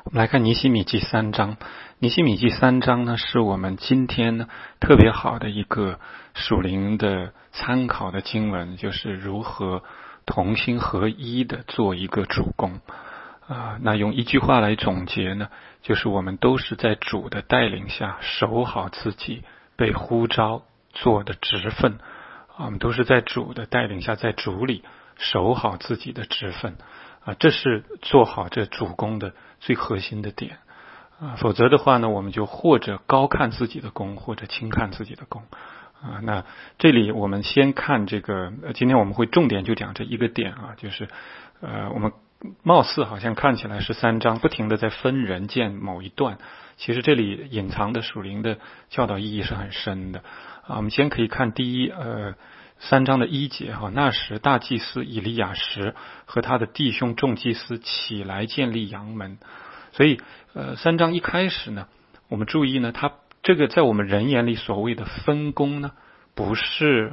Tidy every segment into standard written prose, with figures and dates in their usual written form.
我们来看尼希米记3章。尼希米记3章呢，是我们今天呢特别好的一个属灵的参考的经文，就是如何同心合一的做一个主工。那用一句话来总结呢，就是我们都是在主的带领下守好自己被呼召做的职分。我们都是在主的带领下，在主里守好自己的职分。这是做好这主工的最核心的点。否则的话呢，我们就或者高看自己的功，或者轻看自己的功。那这里我们先看这个，今天我们会重点就讲这一个点就是我们貌似好像看起来是3章不停的在分人见某一段，其实这里隐藏的属灵的教导意义是很深的。我们先可以看第3章的1节那时大祭司以利亚实和他的弟兄众祭司起来建立羊门。所以3章一开始呢，我们注意呢，他这个在我们人眼里所谓的分工呢，不是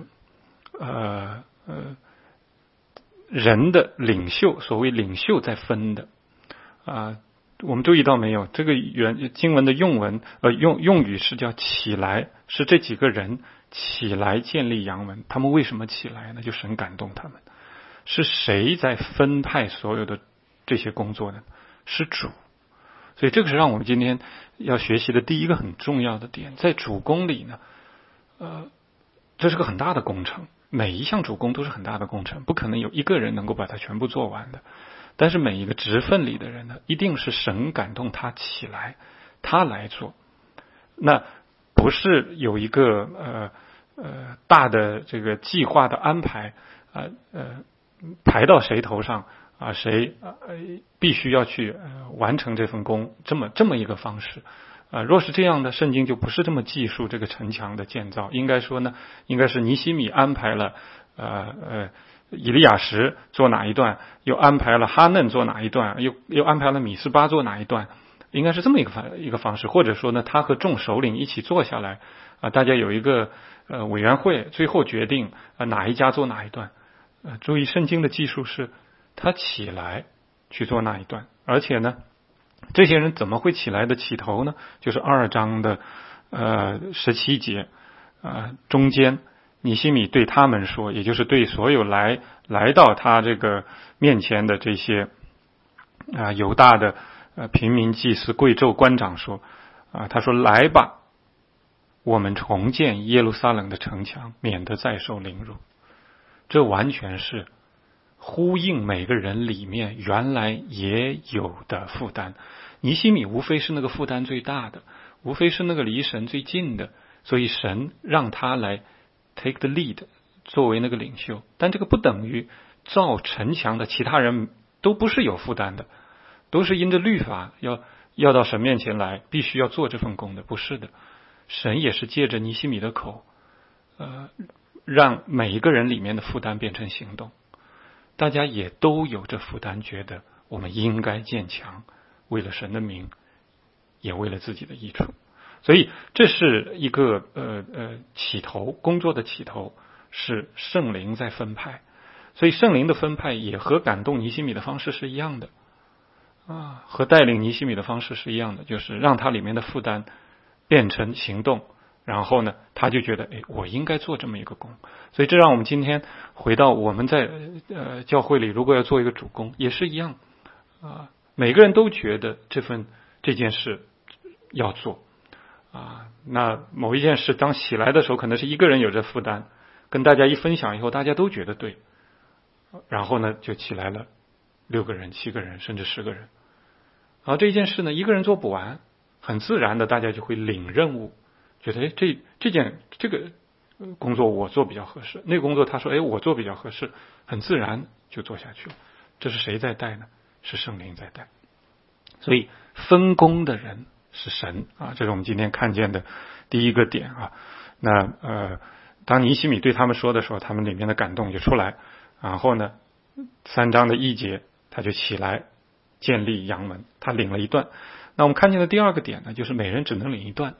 人的领袖，所谓领袖在分的。我们注意到没有？这个经文的用语是叫起来，是这几个人起来建立羊门。他们为什么起来呢？就神感动他们。是谁在分派所有的这些工作呢？是主。所以这个是让我们今天要学习的第一个很重要的点。在主工里呢，这是个很大的工程，每一项主工都是很大的工程，不可能有一个人能够把它全部做完的。但是每一个职分里的人呢，一定是神感动他起来，他来做。那不是有一个大的这个计划的安排排到谁头上谁必须要去完成这份工，这么一个方式。若是这样的，圣经就不是这么记述这个城墙的建造。应该说呢，应该是尼希米安排了以利亚实做哪一段，又安排了哈嫩做哪一段，又安排了米斯巴做哪一段，应该是这么一个方式。或者说呢，他和众首领一起坐下来大家有一个委员会，最后决定哪一家做哪一段。注意圣经的记述是他起来去做那一段，而且呢，这些人怎么会起来的起头呢？就是2章的17节中间尼希米对他们说，也就是对所有来到他这个面前的这些犹大的平民祭司贵胄官长说他说来吧，我们重建耶路撒冷的城墙，免得再受凌辱。这完全是呼应每个人里面原来也有的负担。尼希米无非是那个负担最大的，无非是那个离神最近的，所以神让他来 take the lead 作为那个领袖。但这个不等于造城墙的其他人都不是有负担的，都是因着律法要到神面前来，必须要做这份工的，不是的。神也是借着尼希米的口让每一个人里面的负担变成行动。大家也都有这负担，觉得我们应该建墙，为了神的名，也为了自己的益处。所以这是一个起头，工作的起头是圣灵在分派。所以圣灵的分派也和感动尼希米的方式是一样的和带领尼希米的方式是一样的，就是让他里面的负担变成行动，然后呢，他就觉得我应该做这么一个工。所以这让我们今天回到我们在教会里，如果要做一个主工也是一样每个人都觉得这件事要做那某一件事当起来的时候，可能是一个人有着负担，跟大家一分享以后，大家都觉得对，然后呢就起来了6个人、7个人，甚至10个人。这件事呢，一个人做不完，很自然的大家就会领任务，觉得这个工作我做比较合适，那个工作他说我做比较合适，很自然就做下去了。这是谁在带呢？是圣灵在带。所以分工的人是神这是我们今天看见的第一个点那当尼希米对他们说的时候，他们里面的感动就出来。然后呢3章的1节他就起来建立羊门，他领了一段。那我们看见的第二个点呢，就是每人只能领一段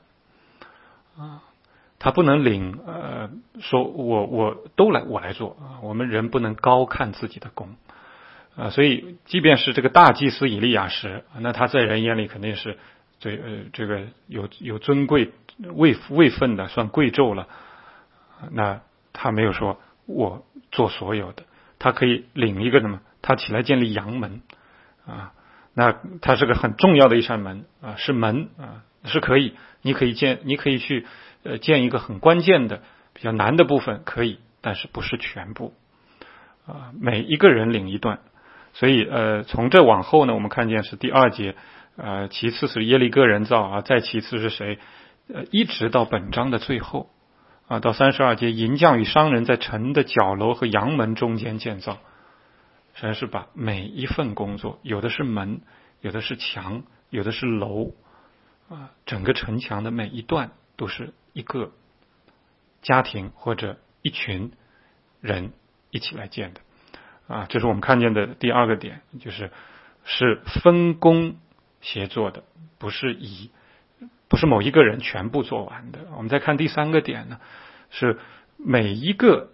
他不能领说我来做我们人不能高看自己的功。 所以即便是这个大祭司以利亚实，那他在人眼里肯定是这个有尊贵位分的，算贵胄了。那他没有说我做所有的，他可以领一个什么？他起来建立阳门啊，那它是个很重要的一扇门啊，是门啊，是可以，你可以去建一个很关键的、比较难的部分，可以，但是不是全部啊？每一个人领一段。所以从这往后呢，我们看见是第2节，其次是耶利哥人造啊，再其次是谁？一直到本章的最后啊，到32节，银匠与商人在城的角楼和阳门中间建造。神是把每一份工作，有的是门，有的是墙，有的是楼啊，整个城墙的每一段都是一个家庭或者一群人一起来建的。啊，这是我们看见的第2个点，是分工协作的，不是某一个人全部做完的。我们再看第3个点呢，是每一个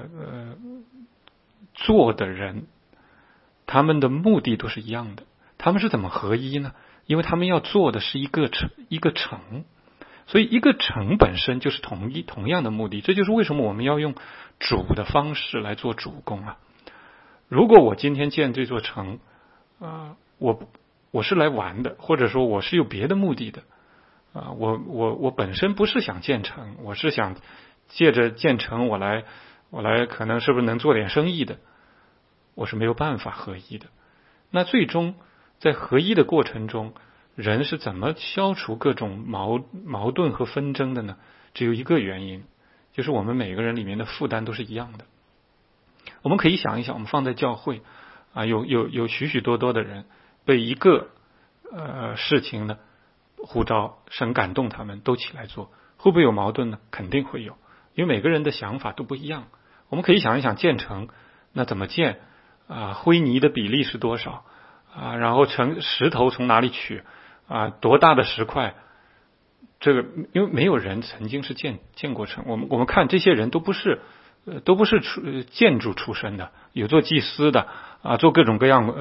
做的人，他们的目的都是一样的。他们是怎么合一呢？因为他们要做的是一个城，所以一个城本身就是同样的目的。这就是为什么我们要用主的方式来做主工啊。如果我今天建这座城，我是来玩的，或者说我是有别的目的的，我本身不是想建城，我是想借着建城我来可能是不是能做点生意的，我是没有办法合一的。那最终在合一的过程中，人是怎么消除各种矛盾和纷争的呢？只有一个原因，就是我们每个人里面的负担都是一样的。我们可以想一想，我们放在教会啊，有许许多多的人被一个事情呢呼召，神感动他们都起来做，会不会有矛盾呢？肯定会有，因为每个人的想法都不一样。我们可以想一想建城，那怎么建啊？灰泥的比例是多少啊？然后石头从哪里取啊？多大的石块？这个因为没有人曾经是建过城，我们看这些人都不是建筑出身的，有做祭司的啊，做各种各样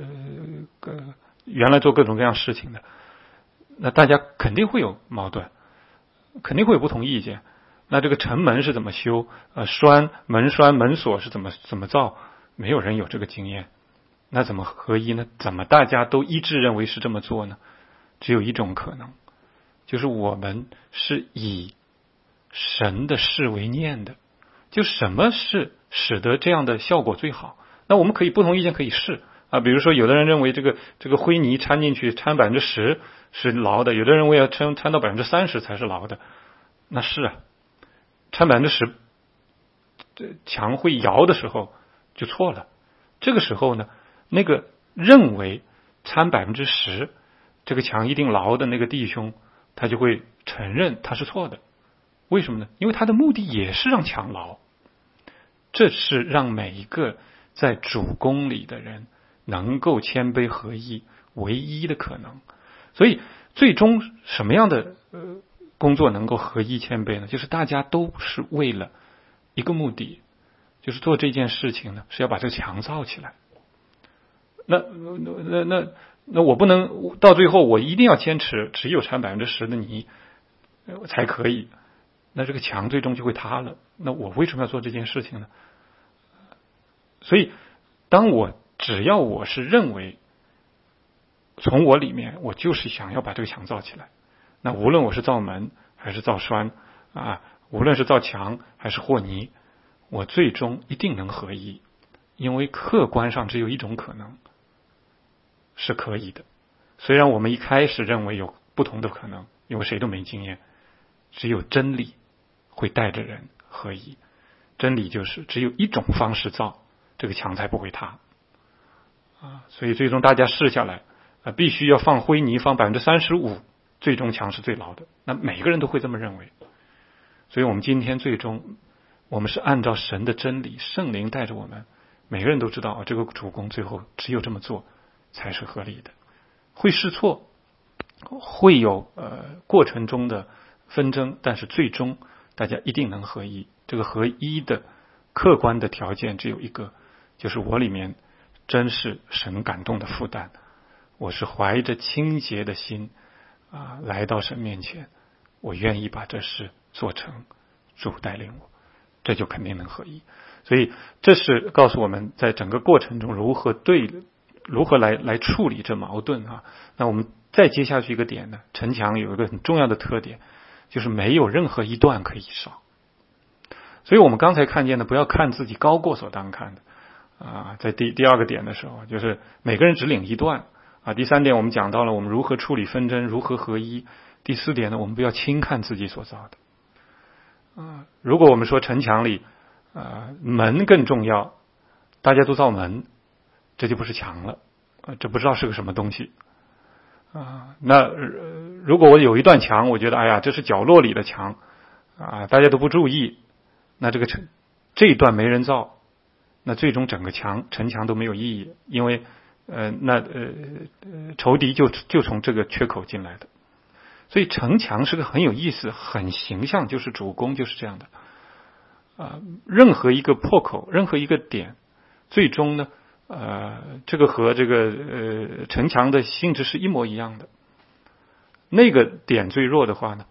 原来做各种各样事情的，那大家肯定会有矛盾，肯定会有不同意见。那这个城门是怎么修？门栓门锁是怎么造？没有人有这个经验，那怎么合一呢？怎么大家都一致认为是这么做呢？只有一种可能，就是我们是以神的事为念的。就什么是使得这样的效果最好？那我们可以不同意见可以试啊，比如说有的人认为这个灰泥掺进去掺10%是牢的，有的人认为要掺到30%才是牢的。那是啊，掺10%，墙会摇的时候就错了。这个时候呢，那个认为掺10%这个墙一定牢的那个弟兄，他就会承认他是错的。为什么呢？因为他的目的也是让墙牢，这是让每一个在主工里的人能够谦卑合一唯一的可能。所以最终什么样的工作能够合一谦卑呢？就是大家都是为了一个目的，就是做这件事情呢，是要把这个墙造起来。那我不能到最后我一定要坚持只有掺10%的泥才可以，那这个墙最终就会塌了。那我为什么要做这件事情呢？所以只要我是认为从我里面我就是想要把这个墙造起来，那无论我是造门还是造栓啊，无论是造墙还是和泥，我最终一定能合一。因为客观上只有一种可能是可以的，虽然我们一开始认为有不同的可能，因为谁都没经验，只有真理会带着人合一。真理就是只有一种方式造，这个墙才不会塌啊。所以最终大家试下来必须要放灰泥，放35%，最终墙是最牢的。那每个人都会这么认为。所以我们今天最终我们是按照神的真理，圣灵带着我们，每个人都知道这个主工最后只有这么做才是合理的。会试错，会有过程中的纷争，但是最终大家一定能合一。这个合一的客观的条件只有一个，就是我里面真是神感动的负担，我是怀着清洁的心来到神面前，我愿意把这事做成，主带领我，这就肯定能合一。所以这是告诉我们在整个过程中如何来处理这矛盾啊。那我们再接下去一个点呢，城墙有一个很重要的特点，就是没有任何一段可以少。所以我们刚才看见的，不要看自己高过所当看的在第二个点的时候，就是每个人只领一段第三点我们讲到了我们如何处理纷争，如何合一。第四点呢，我们不要轻看自己所造的如果我们说城墙里门更重要，大家都造门，这就不是墙了这不知道是个什么东西那如果我有一段墙，我觉得哎呀这是角落里的墙大家都不注意，那这一段没人造，那最终整个城墙都没有意义，因为仇敌就从这个缺口进来的。所以城墙是个很有意思很形象，就是主攻就是这样的任何一个破口，任何一个点，最终呢这个和这个城墙的性质是一模一样的。那个点最弱的话呢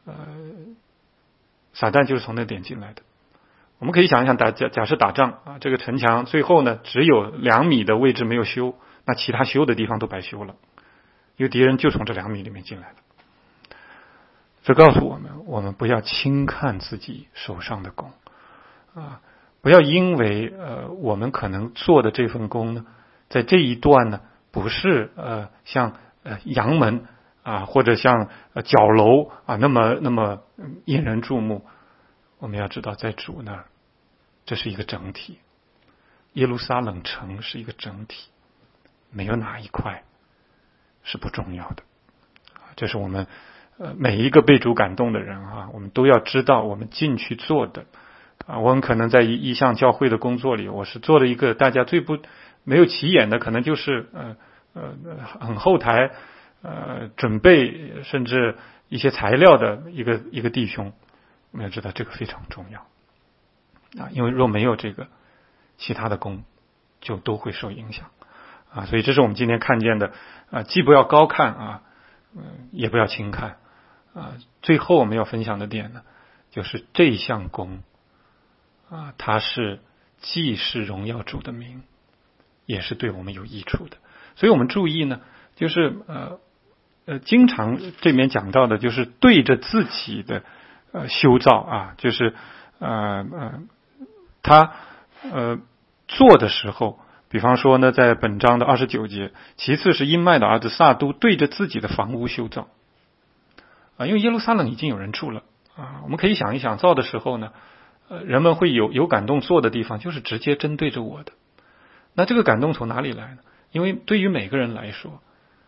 撒旦就是从那点进来的。我们可以想一想假设打仗这个城墙最后呢只有2米的位置没有修，那其他修的地方都白修了，因为敌人就从这2米里面进来了。这告诉我们不要轻看自己手上的工不要因为我们可能做的这份工呢，在这一段呢不是像阳门或者像角楼那么引人注目。我们要知道在主那儿这是一个整体，耶路撒冷城是一个整体，没有哪一块是不重要的这是我们每一个被主感动的人我们都要知道我们进去做的我们可能在意向教会的工作里，我是做了一个大家最没有起眼的，可能就是很后台准备甚至一些材料的一个弟兄。我们要知道这个非常重要因为若没有这个，其他的工就都会受影响所以这是我们今天看见的既不要高看也不要轻看最后我们要分享的点呢，就是这项工它是既是荣耀主的名，也是对我们有益处的。所以我们注意呢，就是经常这里面讲到的就是对着自己的修造就是他做的时候，比方说呢在本章的29节，其次是音麦的儿子撒都对着自己的房屋修造因为耶路撒冷已经有人住了我们可以想一想，造的时候呢人们会有感动做的地方，就是直接针对着我的。那这个感动从哪里来呢？因为对于每个人来说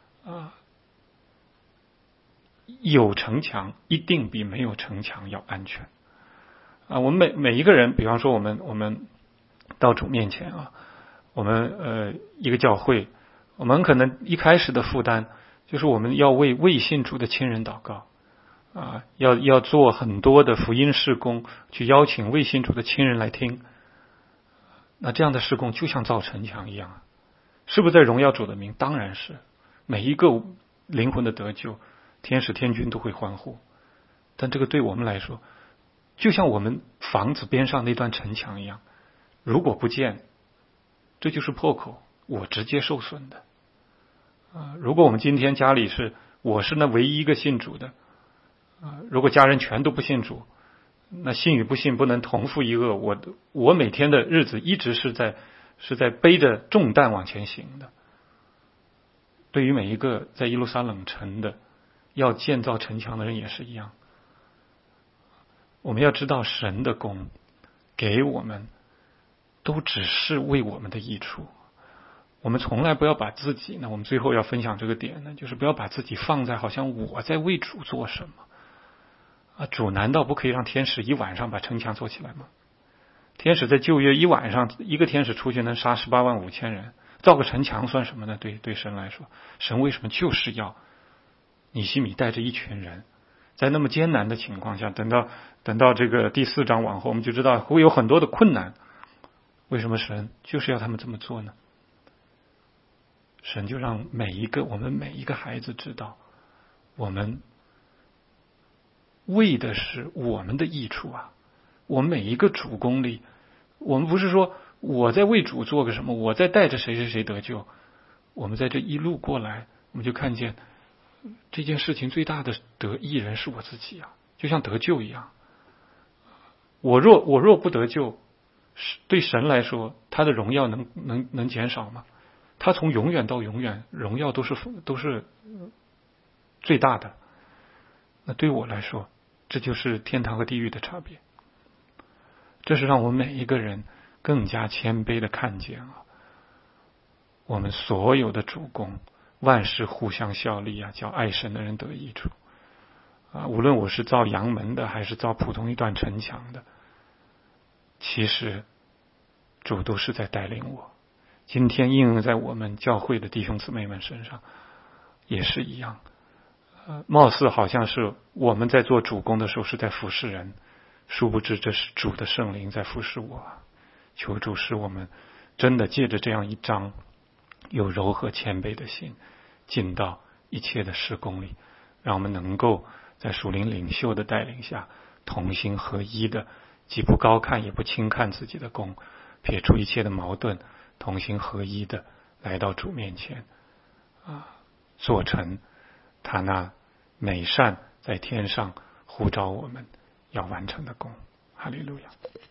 有城墙一定比没有城墙要安全我们每一个人，比方说我们到主面前我们一个教会，我们可能一开始的负担就是我们要为未信主的亲人祷告要做很多的福音事工，去邀请未信主的亲人来听。那这样的事工就像造城墙一样是不是在荣耀主的名？当然是，每一个灵魂的得救，天使天军都会欢呼。但这个对我们来说，就像我们房子边上那段城墙一样，如果不建，这就是破口，我直接受损的如果我们今天家里我是那唯一一个信主的如果家人全都不信主，那信与不信不能同负一轭，我每天的日子一直是在背着重担往前行的。对于每一个在耶路撒冷城的要建造城墙的人也是一样。我们要知道神的功给我们都只是为我们的益处，我们从来不要把自己呢，我们最后要分享这个点呢，就是不要把自己放在好像我在为主做什么主难道不可以让天使一晚上把城墙做起来吗？天使在旧约一晚上，一个天使出去能杀185000人，造个城墙算什么呢？对神来说，神为什么就是要尼希米带着一群人，在那么艰难的情况下，等到这个第4章往后，我们就知道会有很多的困难。为什么神就是要他们这么做呢？ 神就让我们每一个孩子知道，我们为的是我们的益处啊！我们每一个主公里，我们不是说我在为主做个什么，我在带着谁谁谁得救。我们在这一路过来，我们就看见这件事情最大的得益人是我自己啊，就像得救一样。我若不得救，对神来说，他的荣耀能减少吗？他从永远到永远，荣耀都是最大的。那对我来说，这就是天堂和地狱的差别。这是让我们每一个人更加谦卑的看见啊，我们所有的主公，万事互相效力啊，叫爱神的人得益处啊。无论我是造阳门的，还是造普通一段城墙的，其实主都是在带领我。今天应用在我们教会的弟兄姊妹们身上也是一样。貌似好像是我们在做主公的时候是在服侍人，殊不知这是主的圣灵在服侍我啊。求主使我们真的借着这样一章，有柔和谦卑的心，进到一切的事工里，让我们能够在属灵领袖的带领下，同心合一的，既不高看也不轻看自己的功，撇除一切的矛盾，同心合一的来到主面前啊，做成他那美善在天上呼召我们要完成的功。哈利路亚。